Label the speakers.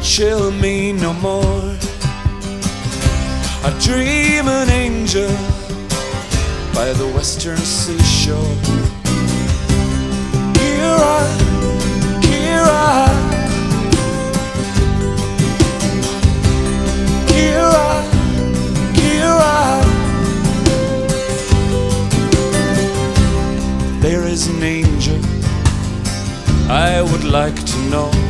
Speaker 1: chill me no more. I dream an angel by the western seashore. Kira, Kira, Kira, Kira. There is an angel I would like to know.